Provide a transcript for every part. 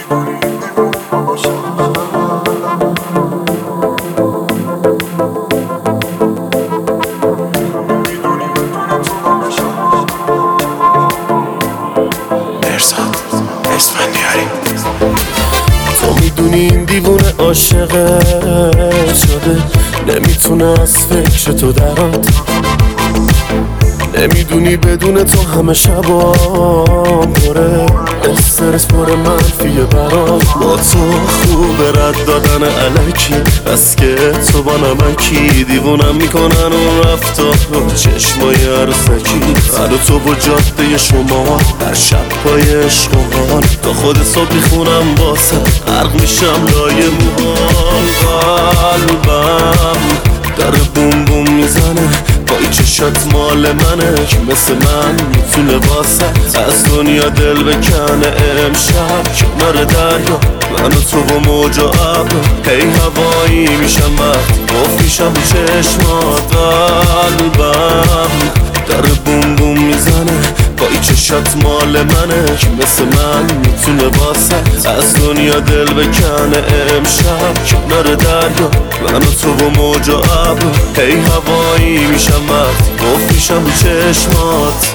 تو میدونی این دیوونه عاشقه شده، نمیتونه از فکر تو درات. نمیدونی بدون تو همه شبام پره استرس پر منفیه برام. با تو خوبه رد دادن علکی، بس که تو با نمکی دیوونم میکنن اون رفتار رو چشمای عروسکی. من و تو و جاده شما در شب پای عشق و حال، تا خود صبح میخونم واسه غرق میشم لای موهام. قلبم داره بوم بوم میزنه، با این چشات مال منه که مثل من میتونه واسه از دنیا دل بکنه. امشب کنار دریا من و تو و موج و ابر، هی هوایی میشم وقتی گفت میشم چشمات. قلبم داره بوم بوم میزنه، با این چشات مال منه که مثل من میتونه واسه از دنیا دل بکنه. امشب کنار دریا من و تو و موج و ابر، هی هوایی میشم وقتی گفت میشم چشمات.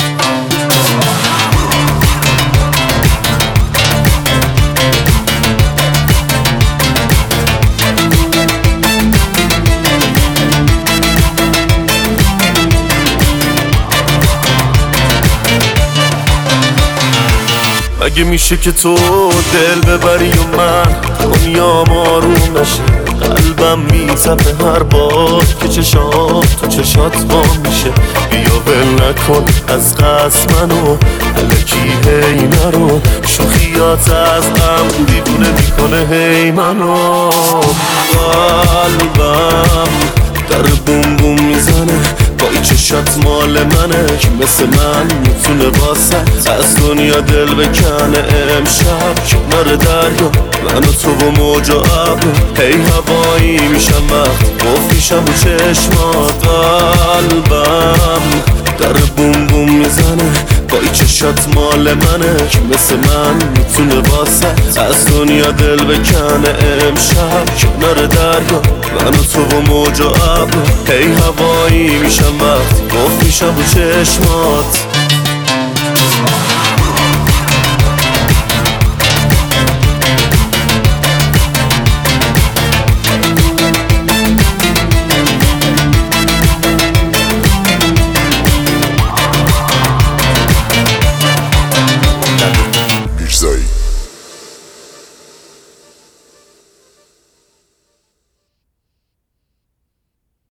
اگه میشه که تو دل ببری و من دنیام آروم نشه، قلبم میتپه هر بار که چشات تو چشات با میشه. بیا ول نکن از قصد منو الکی هی نرو، شوخیات از غم دیوونه میکنه هی منو. قلبم داره بوم بوم میزنه، با این چشات مال منه که مثل من میتونه واسه از دنیا دل بکنه. امشب کنار دریا من و تو و موج و ابر، هی هوایی میشم وقتی گفت میشم چشمات. قلبم داره بوم بوم میزنه، با این چشات مال منه که مثل من میتونه واسه از دنیا دل بکنه. امشب کنار دریا من و تو و موج و ابر، هی هوایی میشم وقتی گفت میشم چشمات.